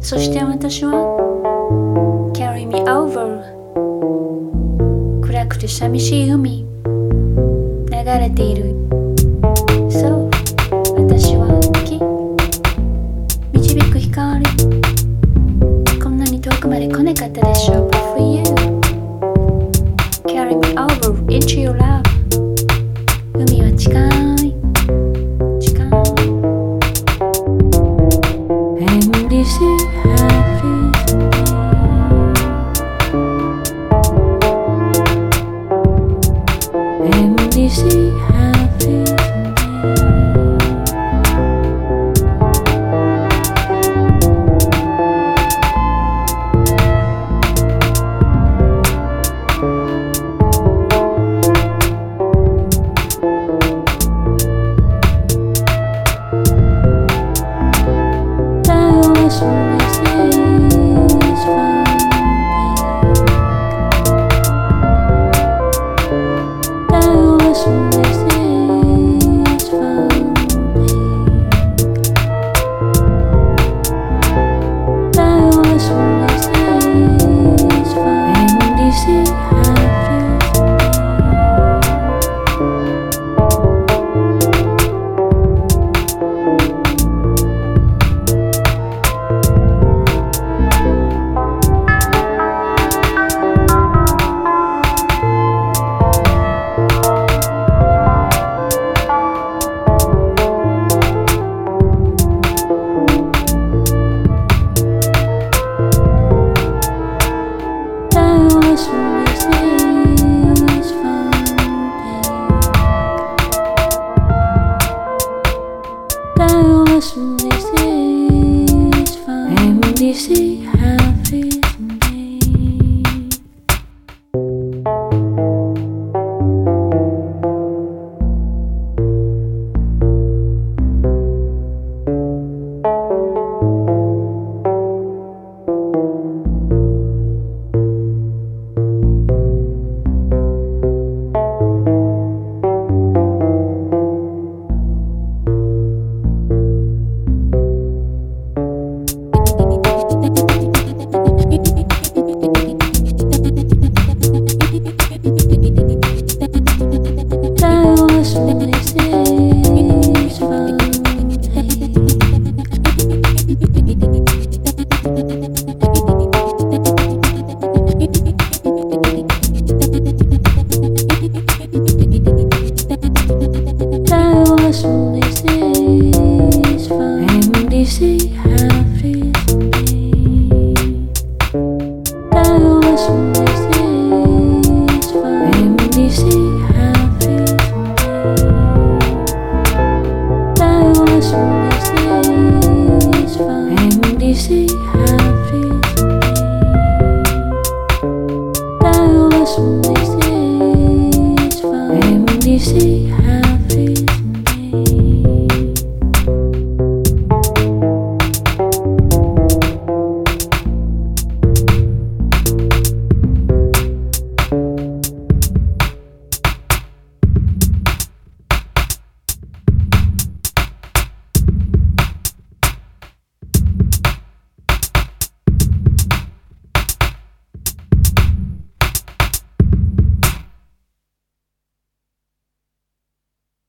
そして私は Carry me over 暗くて寂しい海流れている。そう私は木導く光こんなに遠くまで来なかったでしょう。 But for you Carry me over into your love 海は近い近い And this is happy And this is happy This is happy This is